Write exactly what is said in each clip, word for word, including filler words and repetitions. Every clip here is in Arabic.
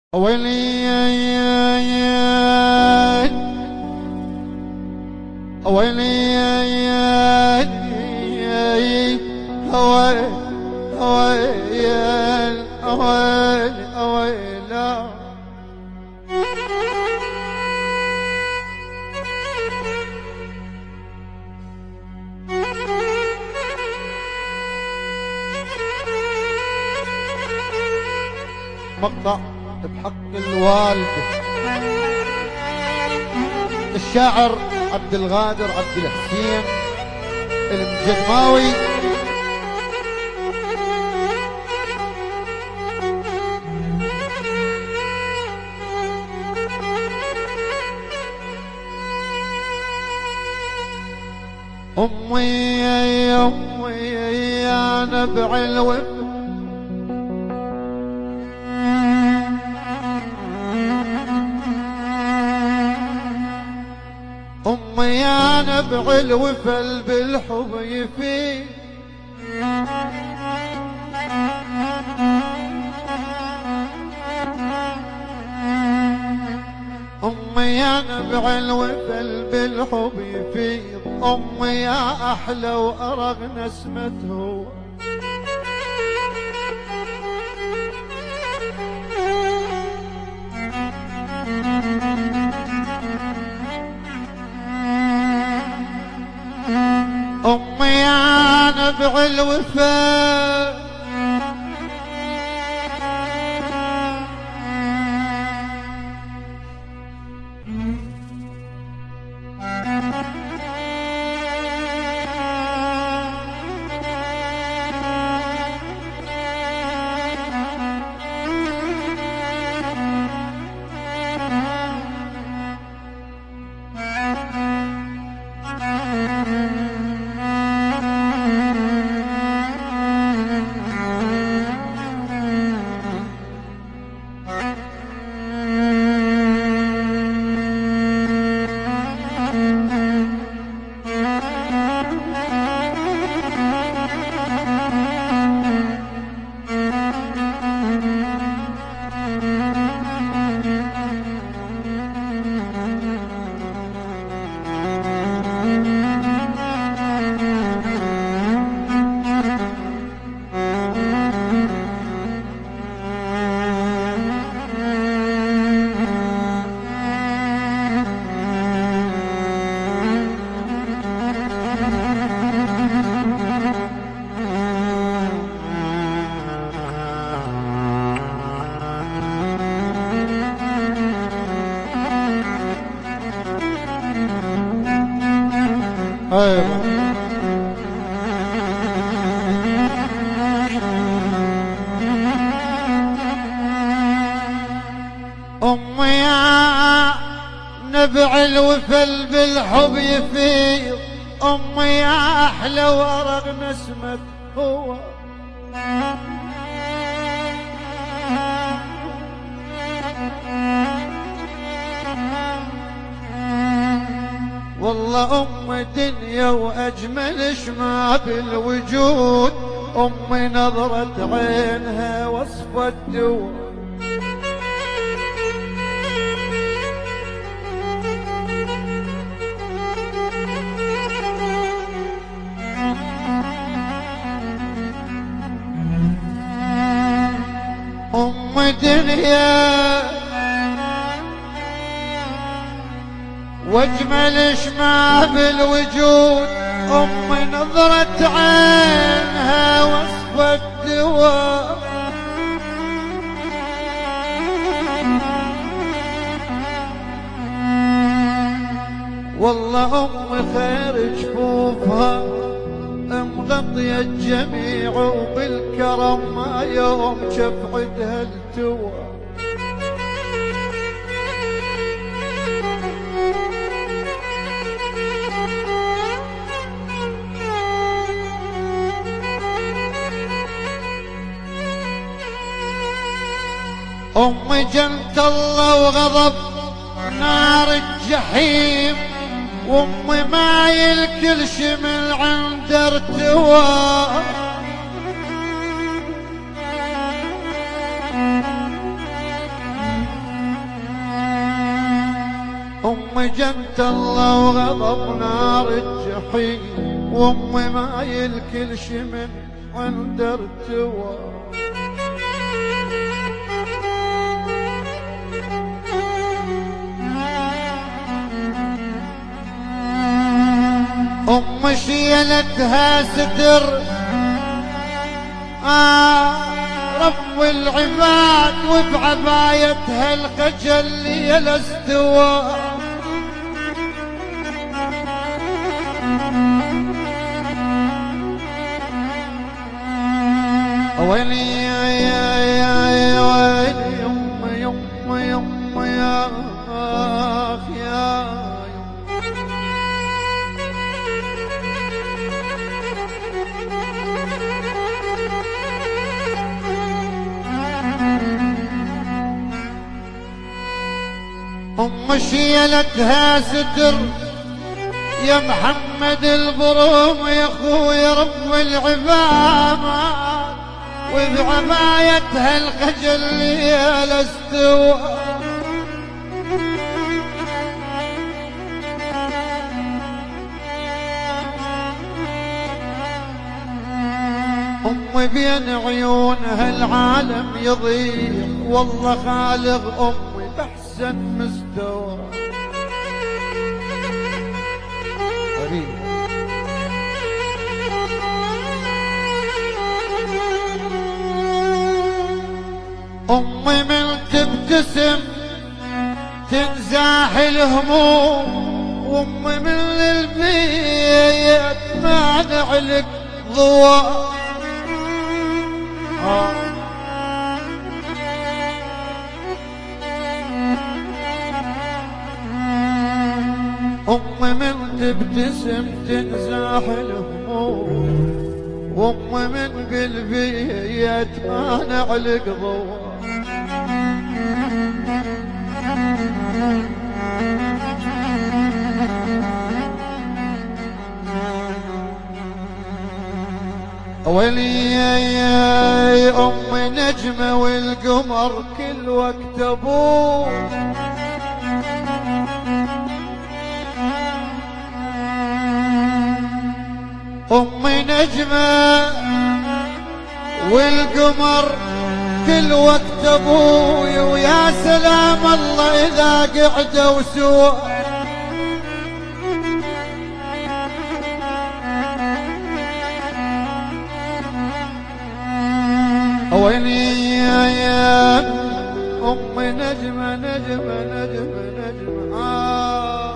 ويلي ويلي ويلا مقطع بحق الوالد الشاعر عبد الغادر عبد الحسين المجدماوي. أمي يا أمي يا نبع الوفا أمي يا نبع الوفا بالحب يفيد أمي يا نبع الوفا بالحب يفيد أمي يا أحلى وأرق نسمته أمي يا نبع الوفا أيوة. أمي يا نبع الوفل بالحب يفيض أمي يا أحلى ورق نسمة هو والله أم دنيا وأجمل شما بالوجود أمي نظرة عينها وصف الدور أم دنيا واجمل شما بالوجود أمي نظرة عينها وصف الدواء والله أمي خير جفوفها مغطية الجميع وبالكرم ما يوم شفعتها التوى أمي جنة الله وغضب نار الجحيم وامي مايل كل شي من عند ارتوى أم جنت الله وغضب نار الجحيم، وأم ماي الكل شي من عند ارتوى. أم شيلتها ستر آه رب العباد، وبعبايتها الخجل يا استوى. ويلي يا يا يا يا ويلي يما يما يما يا اخ يا أم شيلتها ستر يا محمد البروم يا اخوي رب العباد، وبعبايتها الخجل يا الاستوى. أم بين عيونها العالم يضيق، والله خالق أمي بأحسن مستوى. أمي من تبتسم تنزاح الهموم، وأمي من البيت ما نعلق ضوء. آه. أمي من تبتسم تنزاح الهموم، وأمي من بالبيت ما نعلق ضوء. ويلي يا أمي نجمة والقمر كل وقت أبوه. أمي نجمة والقمر كل وقت أبوي، ويا سلام الله إذا قعدوا سوا. ويلي يا أمي نجمة نجمة نجمة نجمة آه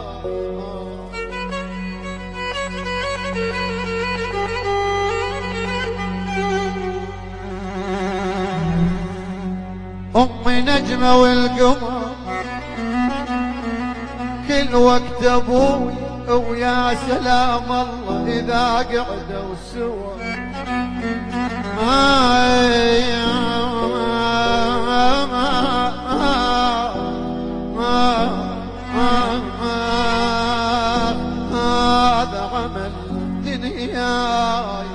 أمي نجمة والقمر كل وقت أبوي، ويا سلام الله إذا قعدوا سوا. هذا عمل دنياي